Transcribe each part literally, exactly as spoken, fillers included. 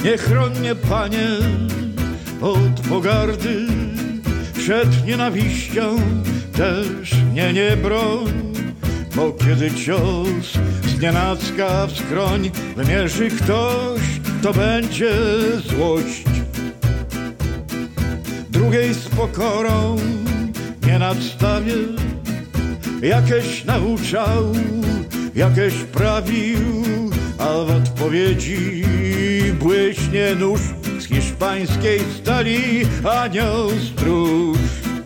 Nie chroń mnie, Panie, od pogardy, przed nienawiścią też mnie nie broń, bo kiedy cios znienacka w skroń wymierzy ktoś, to będzie złość. Drugiej z pokorą nie nadstawię, jakieś nauczał, jakieś prawił, a w odpowiedzi błyśnie nóż z hiszpańskiej stali, anioł stróż.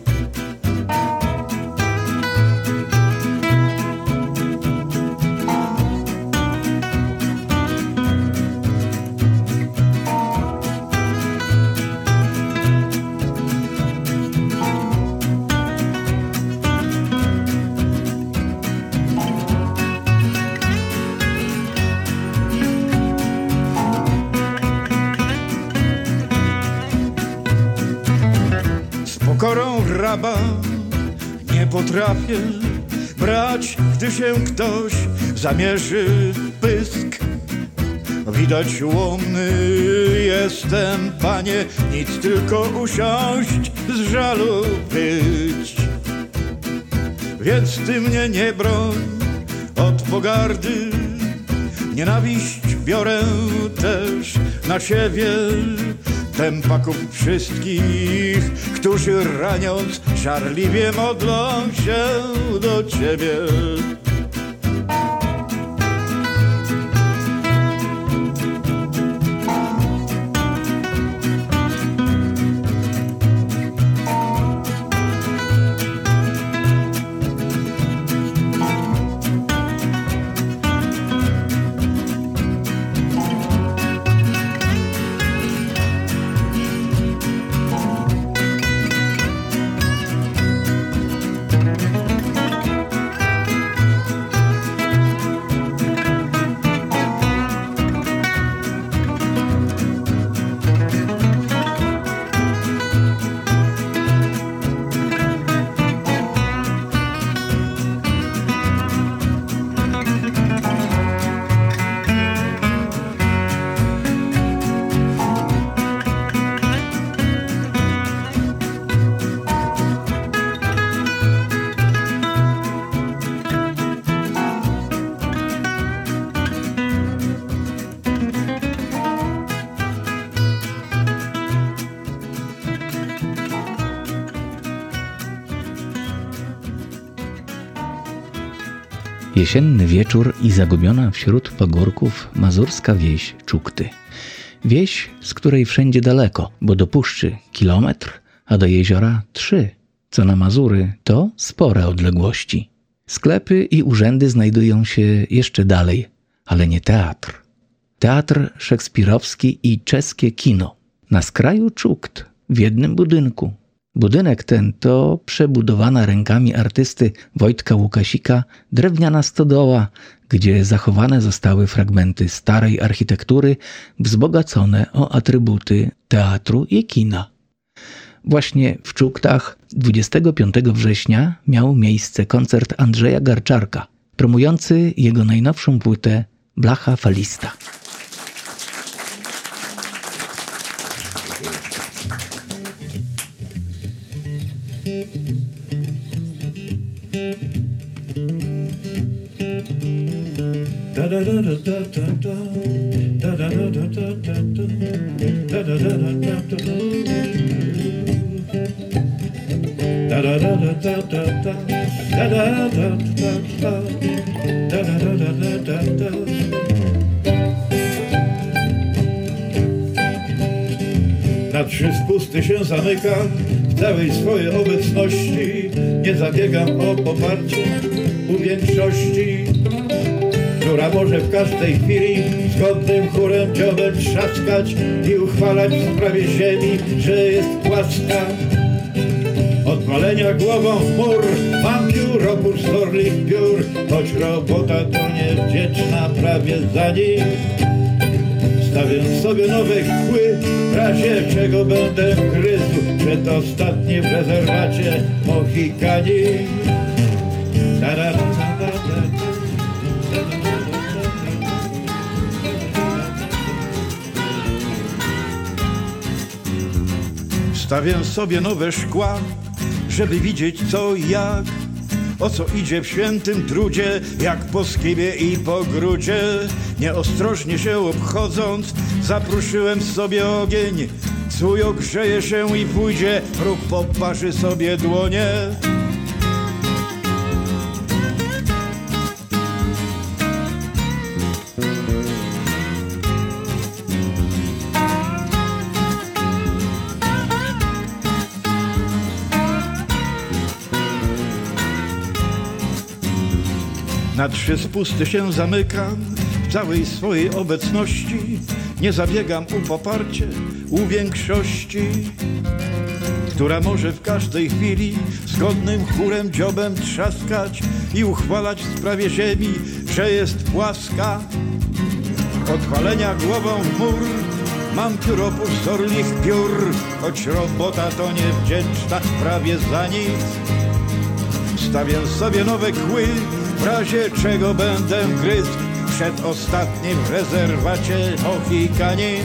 Pokorą raba nie potrafię brać, gdy się ktoś zamierzy w pysk. Widać ułomny jestem, Panie, nic tylko usiąść, z żalu być. Więc Ty mnie nie broń od pogardy, nienawiść biorę też na siebie. Tępaków wszystkich, którzy raniąc żarliwie modlą się do Ciebie. Jesienny wieczór i zagubiona wśród pagórków mazurska wieś Czukty. Wieś, z której wszędzie daleko, bo do puszczy kilometr, a do jeziora trzy, co na Mazury to spore odległości. Sklepy i urzędy znajdują się jeszcze dalej, ale nie teatr. Teatr szekspirowski i czeskie kino. Na skraju Czukt, w jednym budynku. Budynek ten to przebudowana rękami artysty Wojtka Łukasika drewniana stodoła, gdzie zachowane zostały fragmenty starej architektury wzbogacone o atrybuty teatru i kina. Właśnie w Czuktach dwudziestego piątego września miał miejsce koncert Andrzeja Garczarka, promujący jego najnowszą płytę Blacha Falista. Na trzy spusty się zamykam w całej swojej obecności. Nie zabiegam o poparcie u większości, która może w każdej chwili zgodnym chórem dziobem trzaskać i uchwalać w sprawie ziemi, że jest płaska. Od palenia głową w mur mam piór, opór zorlich piór, choć robota to niewdzięczna prawie za nim. Stawiam sobie nowe kły, w razie czego będę gryzł przedostatni w rezerwacie Mohikani. Stawię sobie nowe szkła, żeby widzieć co i jak, o co idzie w świętym trudzie, jak po skibie i po grudzie. Nieostrożnie się obchodząc, zapruszyłem sobie ogień. Czuj ogrzeje się i pójdzie, próg poparzy sobie dłonie. Na trzy spusty się zamykam w całej swojej obecności. Nie zabiegam o poparcie u większości, która może w każdej chwili zgodnym chórem dziobem trzaskać i uchwalać w sprawie ziemi, że jest płaska. Od chwalenia głową w mur mam pióro pustorlich piór, choć robota to niewdzięczna prawie za nic. Stawię sobie nowe kły, w razie czego będę gryzł przed ostatnim w rezerwacie Mohikanin.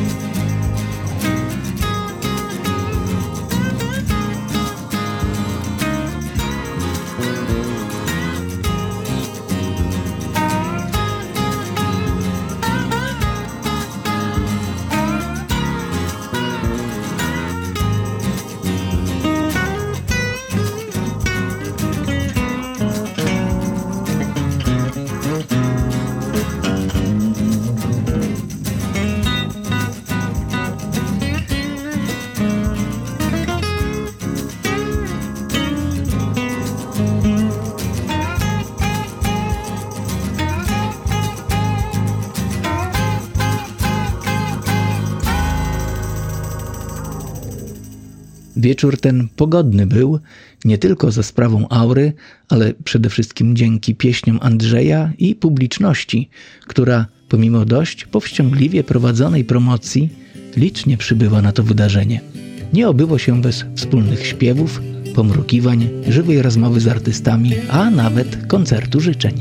Wieczór ten pogodny był, nie tylko za sprawą aury, ale przede wszystkim dzięki pieśniom Andrzeja i publiczności, która pomimo dość powściągliwie prowadzonej promocji licznie przybywa na to wydarzenie. Nie obyło się bez wspólnych śpiewów, pomrukiwań, żywej rozmowy z artystami, a nawet koncertu życzeń.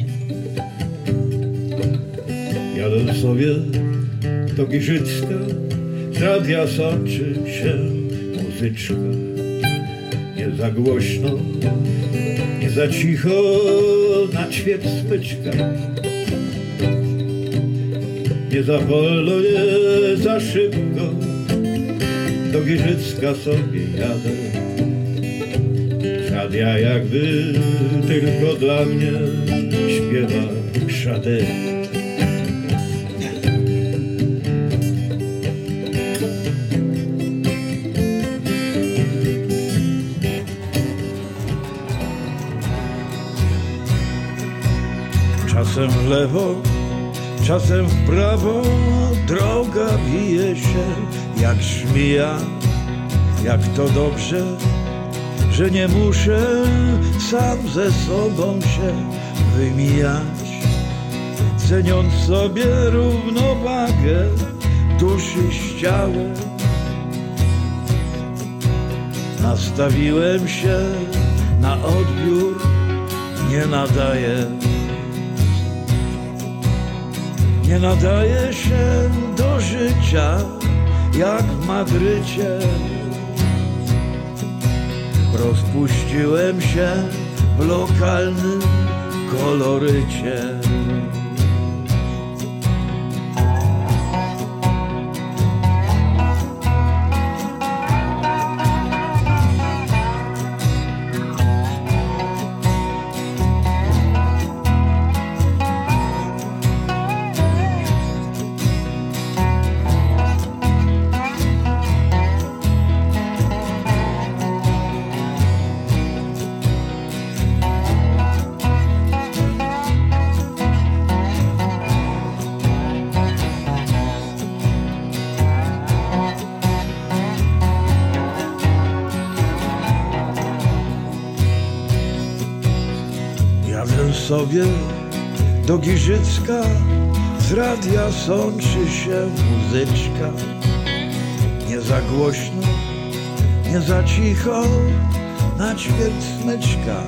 Jadę sobie do Giżycka, z radia sączy się muzyczka. Nie za głośno, nie za cicho, na ćwierć smyczka. Nie za wolno, nie za szybko, do Giżycka sobie jadę. Z radia jakby tylko dla mnie śpiewa Sade. Czasem w lewo, czasem w prawo, droga wije się jak żmija. Jak to dobrze, że nie muszę sam ze sobą się wymijać, ceniąc sobie równowagę duszy z ciałem. Nastawiłem się na odbiór, nie nadaję. Nie nadaje się do życia jak w Madrycie. Rozpuściłem się w lokalnym kolorycie. Jadę sobie do Giżycka, z radia sączy się muzyczka. Nie za głośno, nie za cicho, na ćwierć smyczka.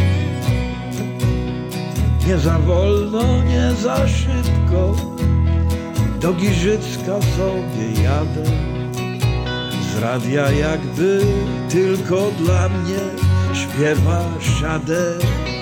Nie za wolno, nie za szybko, do Giżycka sobie jadę. z radia jakby tylko dla mnie śpiewa Sade.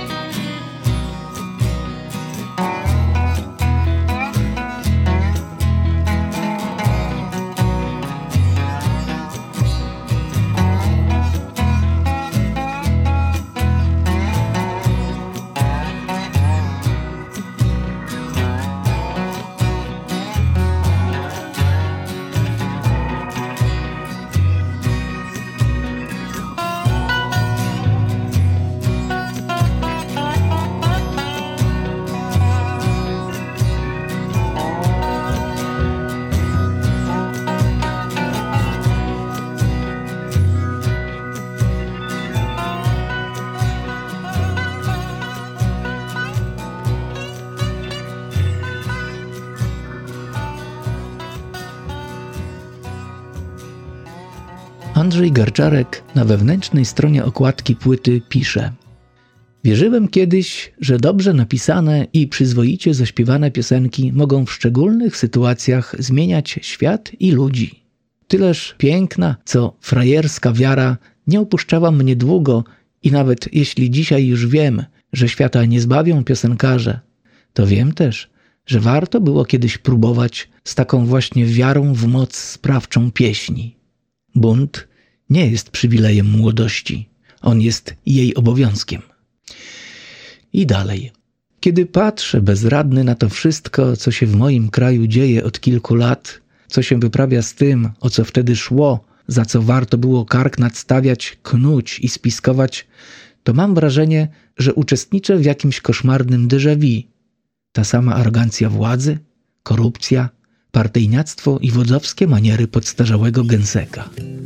Andrzej Garczarek na wewnętrznej stronie okładki płyty pisze: wierzyłem kiedyś, że dobrze napisane i przyzwoicie zaśpiewane piosenki mogą w szczególnych sytuacjach zmieniać świat i ludzi. Tyleż piękna, co frajerska wiara nie opuszczała mnie długo i nawet jeśli dzisiaj już wiem, że świata nie zbawią piosenkarze, to wiem też, że warto było kiedyś próbować z taką właśnie wiarą w moc sprawczą pieśni. Bunt nie jest przywilejem młodości, on jest jej obowiązkiem. I dalej. Kiedy patrzę bezradny na to wszystko, co się w moim kraju dzieje od kilku lat, co się wyprawia z tym, o co wtedy szło, za co warto było kark nadstawiać, knuć i spiskować, to mam wrażenie, że uczestniczę w jakimś koszmarnym déjà vu. Ta sama arogancja władzy, korupcja, partyjniactwo i wodzowskie maniery podstarzałego gęseka.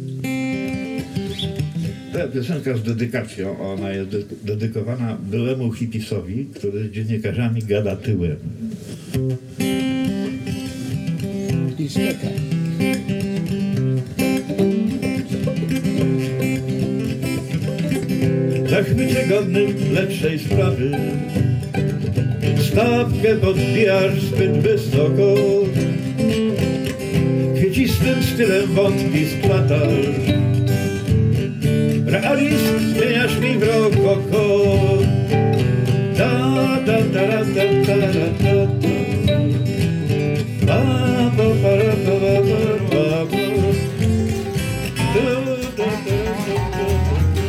Ta piosenka z dedykacją, ona jest de- dedykowana byłemu hipisowi, który z dziennikarzami gada tyłem. Zachwycie godnym lepszej sprawy, stawkę podbijasz zbyt wysoko, kwiecistym stylem wątki splatasz, realizm zmieniasz mi w rokoko. Da da da da da da da da. Ba ba ba ba ba ba ba. Da da da da da.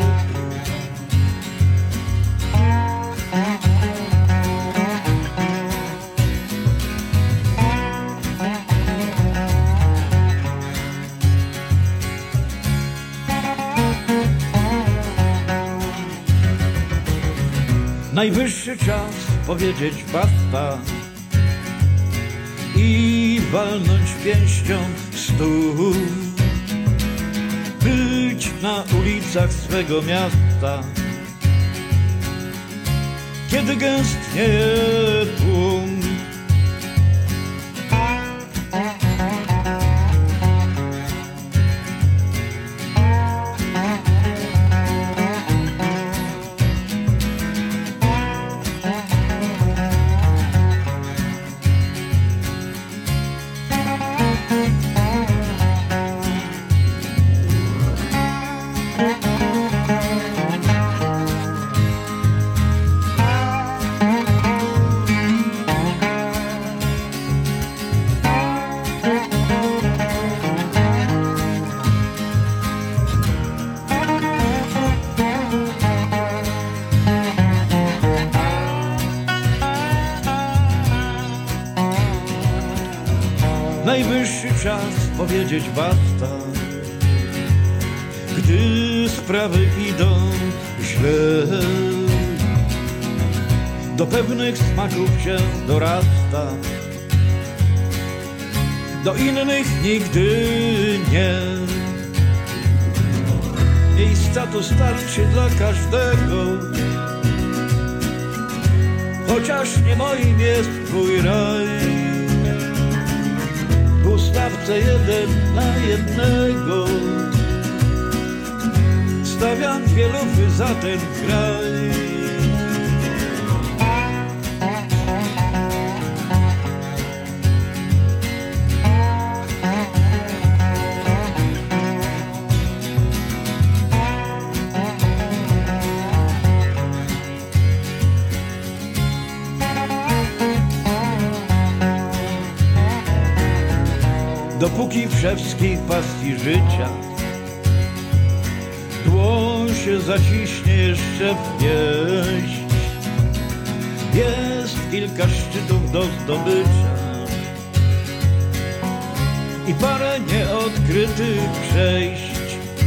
Najwyższy czas powiedzieć basta i walnąć pięścią w stół, być na ulicach swego miasta, kiedy gęstnieje tłum. Najwyższy czas powiedzieć basta, gdy sprawy idą źle. Do pewnych smaków się dorasta, do innych nigdy nie. Miejsca tu starczy dla każdego, chociaż nie moim jest twój raj. W ustawce jeden na jednego stawiam dwie lufy za ten kraj. dopóki we wszystkich pasji życia dłoń się zaciśnie jeszcze w pieśń. Jest kilka szczytów do zdobycia i parę nieodkrytych przejść.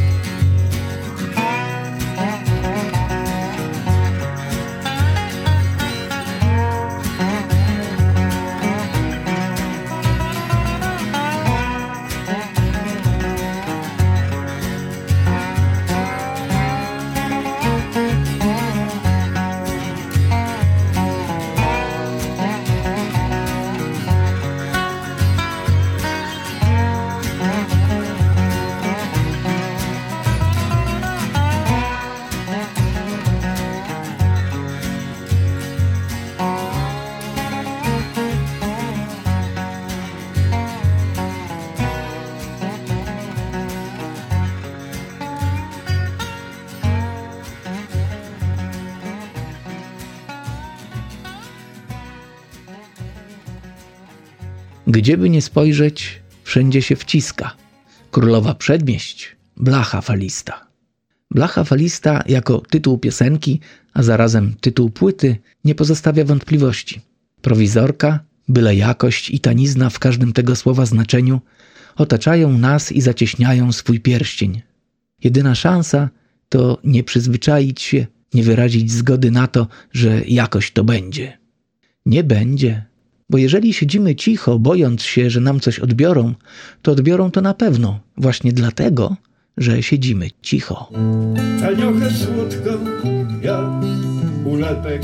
Gdzieby nie spojrzeć, wszędzie się wciska. Królowa Przedmieść, blacha falista. Blacha falista jako tytuł piosenki, a zarazem tytuł płyty nie pozostawia wątpliwości. Prowizorka, byle jakość i tanizna w każdym tego słowa znaczeniu otaczają nas i zacieśniają swój pierścień. Jedyna szansa to nie przyzwyczaić się, nie wyrazić zgody na to, że jakoś to będzie. Nie będzie. Bo jeżeli siedzimy cicho, bojąc się, że nam coś odbiorą, to odbiorą to na pewno właśnie dlatego, że siedzimy cicho. Taniochę słodko jak ulepek,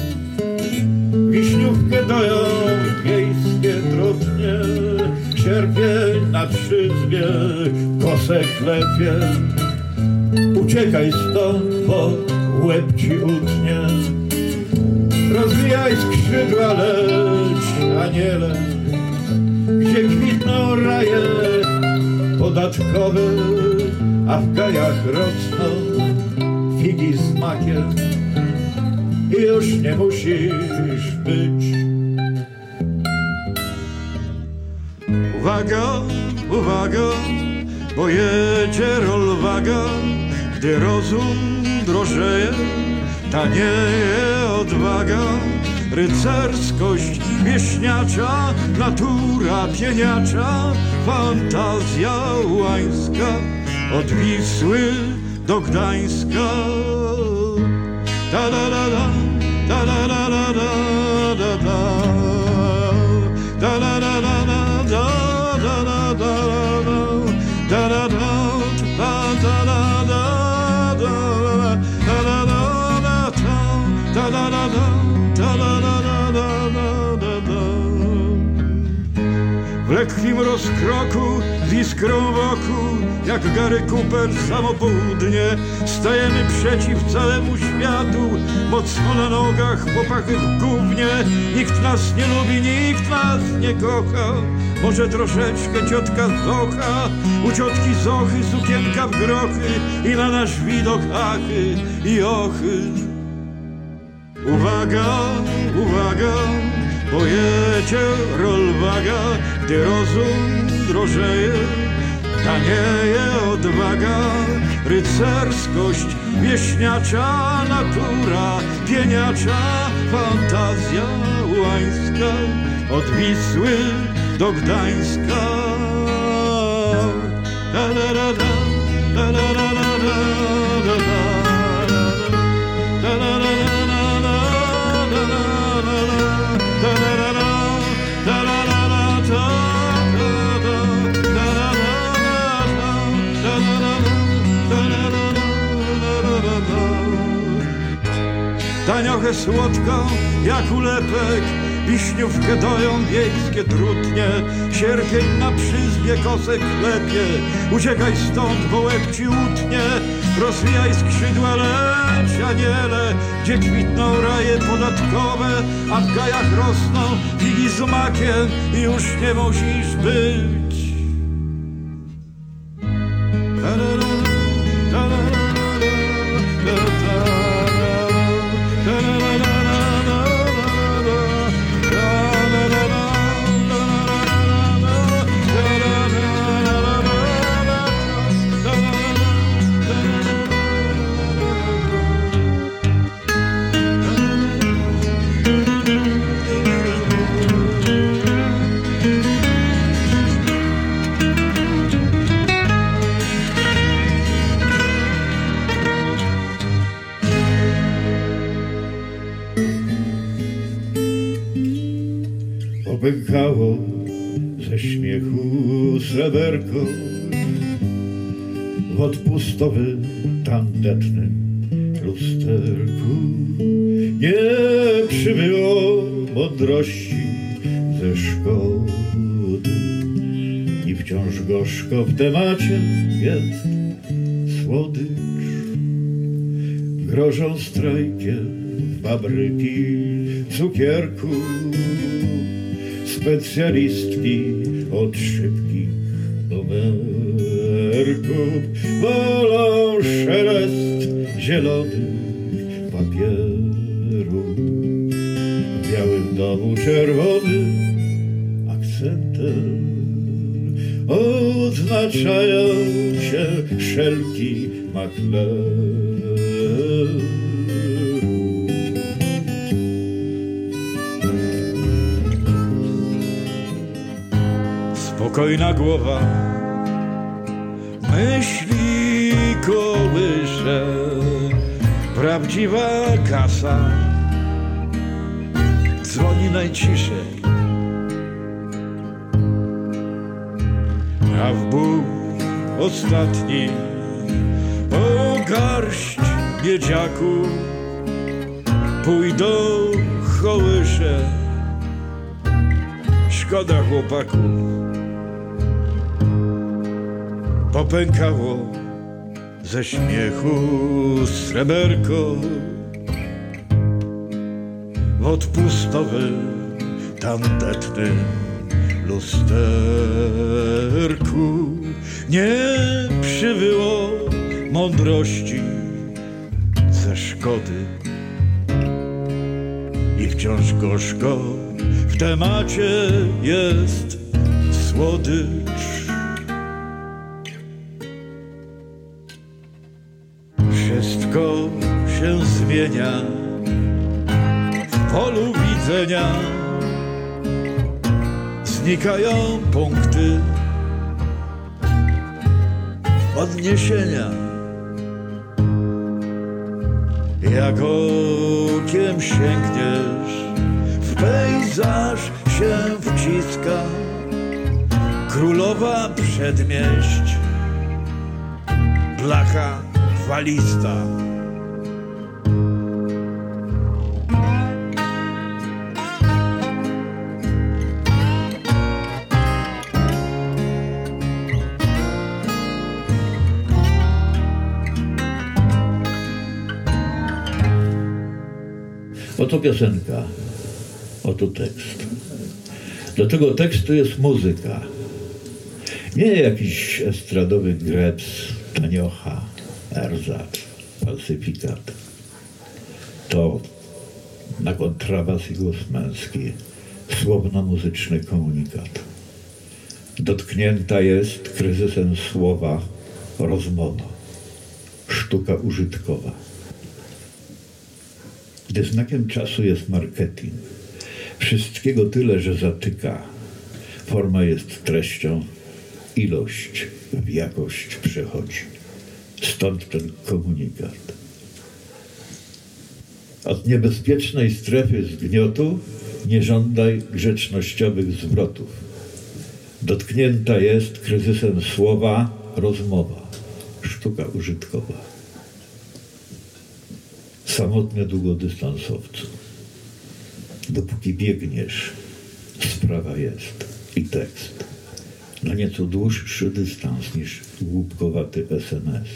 wiśniówkę doją wiejskie trudnie, sierpień na trzyzwie kosę klepie. Uciekaj stąd, bo łeb ci utnie, rozwijaj skrzydła, leć, aniele, gdzie kwitną raje podatkowe, a w gajach rosną figi z makiem i już nie musisz być. Uwaga, uwaga, bo jedzie rolwaga, gdy rozum drożeje, tanieje odwaga, rycerskość wieśniacza, natura pieniacza, fantazja łańska, od Wisły do Gdańska. Ta da da da, ta da da da da da, ta da da da da da da da da da da da. W lekkim rozkroku, z iskrą wokół, jak Gary Cooper samo południe, stajemy przeciw całemu światu, mocno na nogach, popachy w gównie. Nikt nas nie lubi, nikt nas nie kocha, może troszeczkę ciotka Zocha. U ciotki Zochy sukienka w grochy i na nasz widok achy i ochy. Uwaga, uwaga, bo jedzie rolwaga, gdy rozum drożeje, tanieje odwaga, rycerskość wieśniacza, natura pieniacza, fantazja łańska, od Wisły do Gdańska. Da, da, da, da, da, da, da, da, da, da. Taniochę słodką jak ulepek, wiśniówkę doją wiejskie trutnie, sierpień na przyzwie kosę klepie. Uciekaj stąd, bo łeb ci utnie, rozwijaj skrzydła, leć, aniele, gdzie kwitną raje podatkowe, a w gajach rosną figi z makiem i już nie musisz być. Popękało ze śmiechu sreberko w odpustowym tandetnym lusterku. Nie przybyło mądrości ze szkody i wciąż gorzko w temacie jest słodycz. Grożą strajkiem fabryki cukierku, specjalistki od szybkich numerków wolą szelest zielonych papierów. W białym domu czerwonym akcentem odznaczają się szelki maklerów. Spokojna głowa myśli kołysze, prawdziwa kasa dzwoni najciszej, a w ból ostatni o garść miedziaków pójdą kołysze. Szkoda chłopaków. Popękało ze śmiechu sreberko w odpustowym tandetnym lusterku. Nie przybyło mądrości ze szkody i wciąż gorzko w temacie jest słodycz. Wszystko się zmienia w polu widzenia, znikają punkty odniesienia. Jak okiem sięgniesz, w pejzaż się wciska królowa przedmieść, blacha falista. Oto piosenka, oto tekst. Do tego tekstu jest muzyka. Nie jakiś estradowy greps, taniocha, erzat, falsyfikat. To na kontrawas i głos męski, słowno-muzyczny komunikat. Dotknięta jest kryzysem słowa rozmowa, sztuka użytkowa. Gdy znakiem czasu jest marketing, wszystkiego tyle, że zatyka. Forma jest treścią, ilość w jakość przechodzi. Stąd ten komunikat. Od niebezpiecznej strefy zgniotu nie żądaj grzecznościowych zwrotów. Dotknięta jest kryzysem słowa rozmowa, sztuka użytkowa. Samotnie długodystansowcu. Dopóki biegniesz, sprawa jest i tekst. Na nieco dłuższy dystans niż głupkowaty es em es.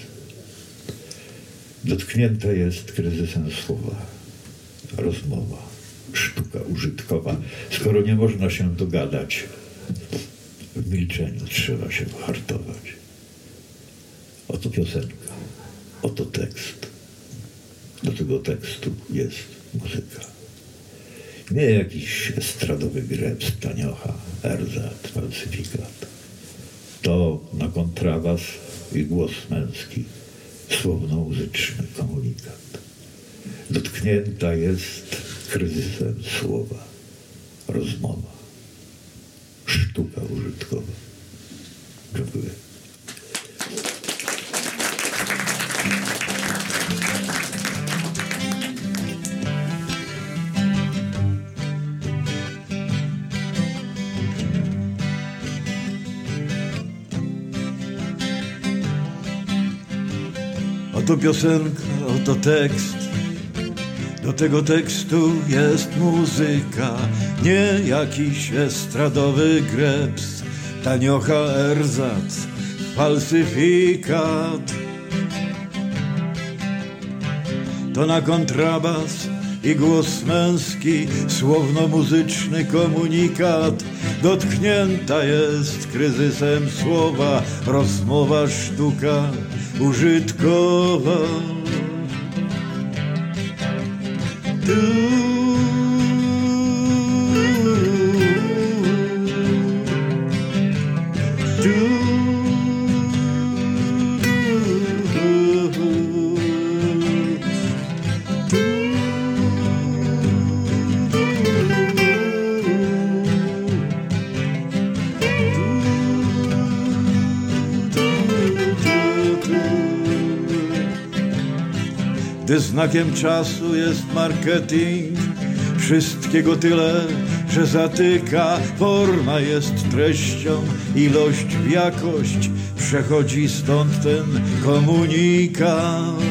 Dotknięta jest kryzysem słowa, rozmowa, sztuka użytkowa. Skoro nie można się dogadać, w milczeniu trzeba się hartować. Oto piosenka, oto tekst. Do tego tekstu jest muzyka. Nie jakiś estradowy greps, taniocha, erzat, falsyfikat. To na kontrawas i głos męski, słowno-muzyczny komunikat. Dotknięta jest kryzysem słowa, rozmowa, sztuka użytkowa. Dziękuję. Oto piosenka, oto tekst. Do tego tekstu jest muzyka, nie jakiś estradowy greps, taniocha erzac, falsyfikat. To na kontrabas i głos męski, słowno-muzyczny komunikat. Dotknięta jest kryzysem słowa, rozmowa sztuka użytkowa. Du, du, Gdy znakiem czasu jest marketing, wszystkiego tyle, że zatyka. Forma jest treścią, ilość w jakość, przechodzi stąd ten komunikat.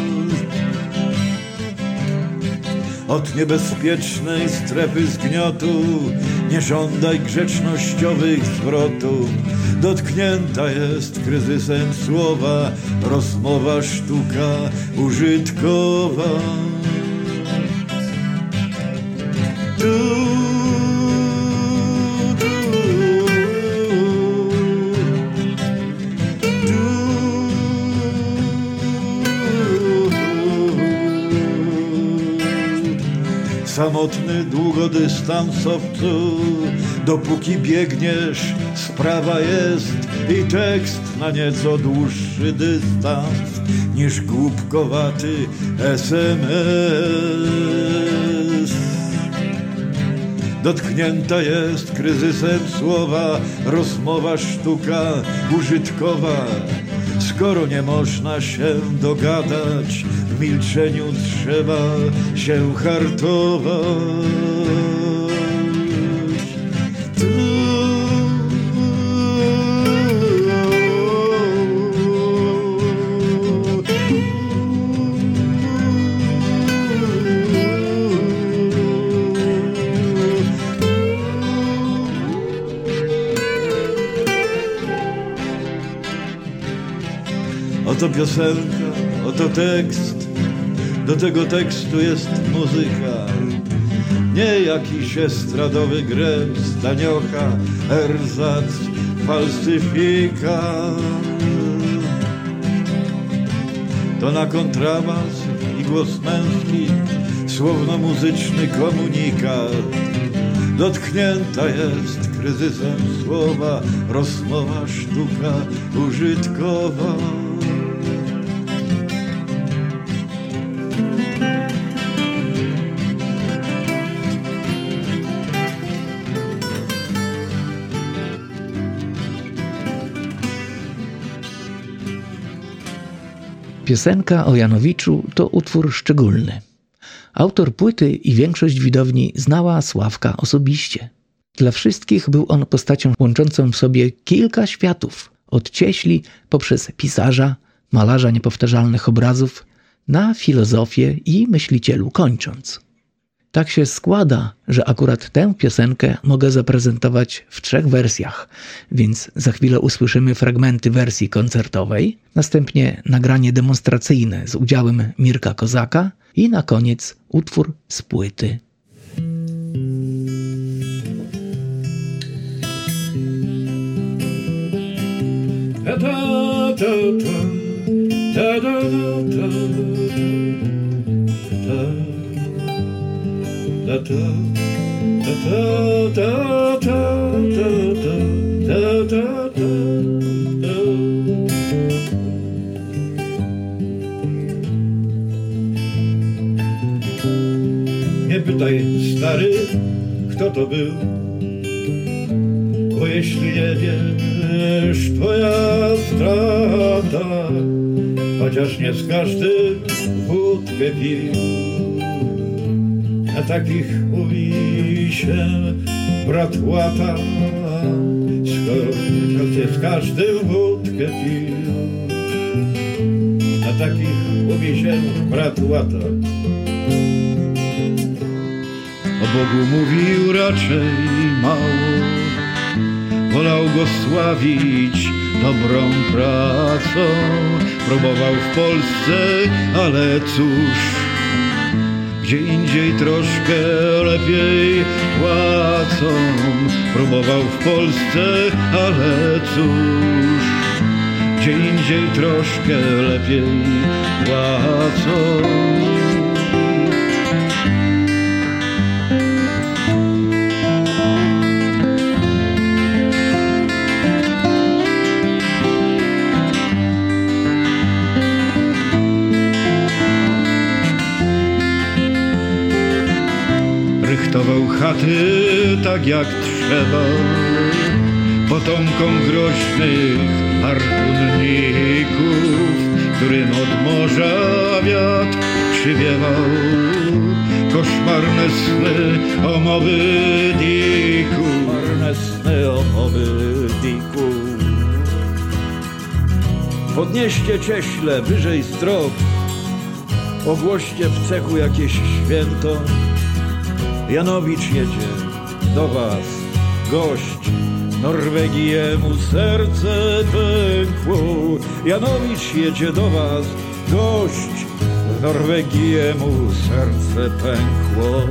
Od niebezpiecznej strefy zgniotu nie żądaj grzecznościowych zwrotów. Dotknięta jest kryzysem słowa, rozmowa sztuka użytkowa. Du, samotny długodystansowcu, dopóki biegniesz, sprawa jest i tekst na nieco dłuższy dystans niż głupkowaty es em es. Dotknięta jest kryzysem słowa, rozmowa sztuka użytkowa. Skoro nie można się dogadać, w milczeniu trzeba się hartować. Oto piosenka, oto tekst, do tego tekstu jest muzyka, nie jakiś estradowy greps, taniocha, erzac, falsyfikat. To na kontrabas i głos męski, słowno-muzyczny komunikat. Dotknięta jest kryzysem słowa, rozmowa sztuka użytkowa. Piosenka o Janowiczu to utwór szczególny. Autor płyty i większość widowni znała Sławka osobiście. Dla wszystkich był on postacią łączącą w sobie kilka światów, od cieśli poprzez pisarza, malarza niepowtarzalnych obrazów, na filozofię i myślicielu kończąc. Tak się składa, że akurat tę piosenkę mogę zaprezentować w trzech wersjach, więc za chwilę usłyszymy fragmenty wersji koncertowej, następnie nagranie demonstracyjne z udziałem Mirka Kozaka i na koniec utwór z płyty. Ta ta ta ta ta ta ta ta ta ta ta ta. Nie pytaj, stary, kto to był, bo jeśli nie wiesz, twoja strata, chociaż nie z każdym wódkę pił. A takich mówi się brat łata, skoro nie z każdym wódkę pił. A takich umie się brat łata. O Bogu mówił raczej mało, wolał go sławić dobrą pracą. Próbował w Polsce, ale cóż, gdzie indziej troszkę lepiej płacą. Próbował w Polsce, ale cóż, gdzie indziej troszkę lepiej płacą. Rychtował chaty tak jak trzeba potomkom groźnych harpunników, którym od morza wiatr przywiewał koszmarne sny o Moby Dicku. Koszmarne sny o Moby Dicku. Podnieście cieśle wyżej strop, ogłoście w cechu jakieś święto. Janowicz jedzie do was, gość, Norwegiemu serce pękło. Janowicz jedzie do was, gość, Norwegiemu serce pękło.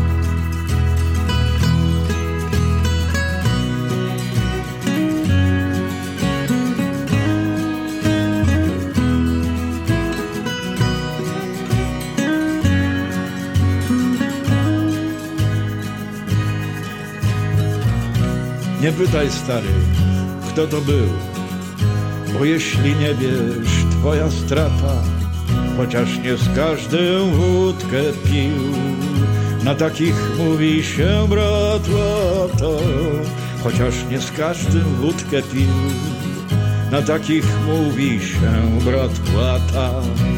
Nie pytaj, stary, kto to był, bo jeśli nie wiesz, twoja strata, chociaż nie z każdym wódkę pił. Na takich mówi się brat łata, chociaż nie z każdym wódkę pił. Na takich mówi się brat łata.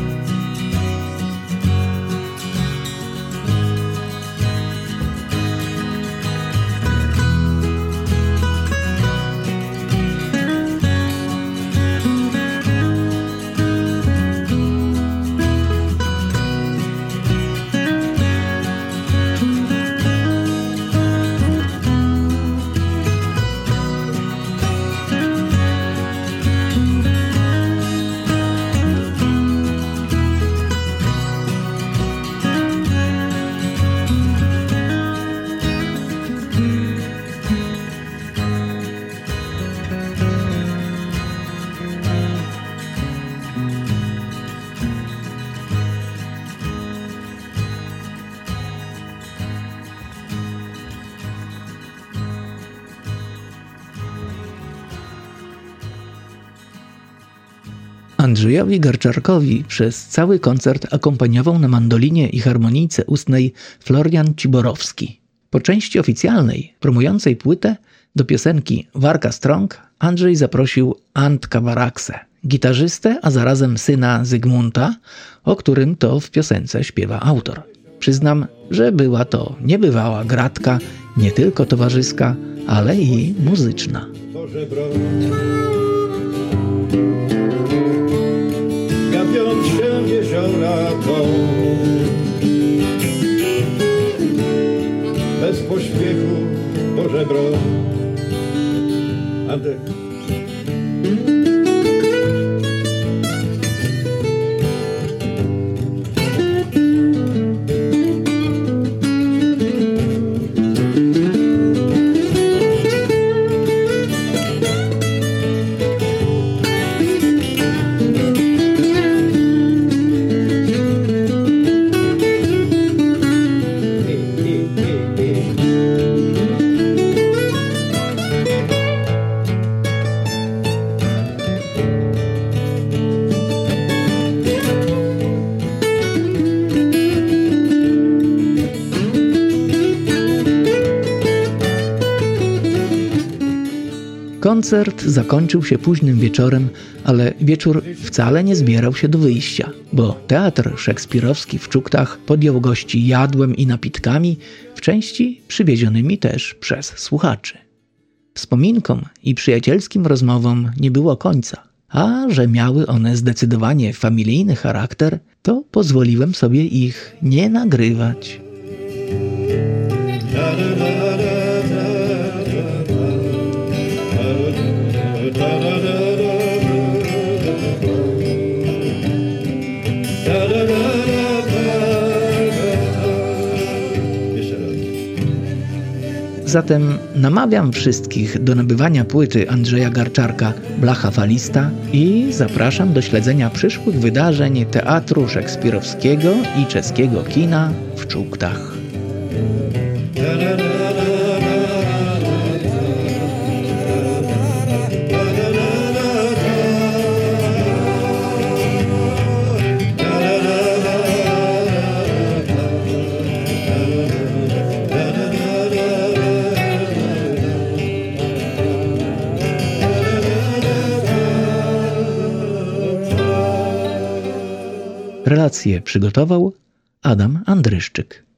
Andrzejowi Garczarkowi przez cały koncert akompaniował na mandolinie i harmonijce ustnej Florian Ciborowski. Po części oficjalnej, promującej płytę, do piosenki Warka Strong Andrzej zaprosił Antka Waraksę, gitarzystę, a zarazem syna Zygmunta, o którym to w piosence śpiewa autor. Przyznam, że była to niebywała gratka, nie tylko towarzyska, ale i muzyczna. Gapiąc się jeziora tą, bez pośpiechu po żebro. Antek. Koncert zakończył się późnym wieczorem, ale wieczór wcale nie zbierał się do wyjścia, bo Teatr Szekspirowski w Czuktach podjął gości jadłem i napitkami, w części przywiezionymi też przez słuchaczy. Wspominkom i przyjacielskim rozmowom nie było końca. a że miały one zdecydowanie familijny charakter, to pozwoliłem sobie ich nie nagrywać. Zatem namawiam wszystkich do nabywania płyty Andrzeja Garczarka Blacha Falista i zapraszam do śledzenia przyszłych wydarzeń Teatru Szekspirowskiego i czeskiego kina w Czuktach. Relację przygotował Adam Andryszczyk.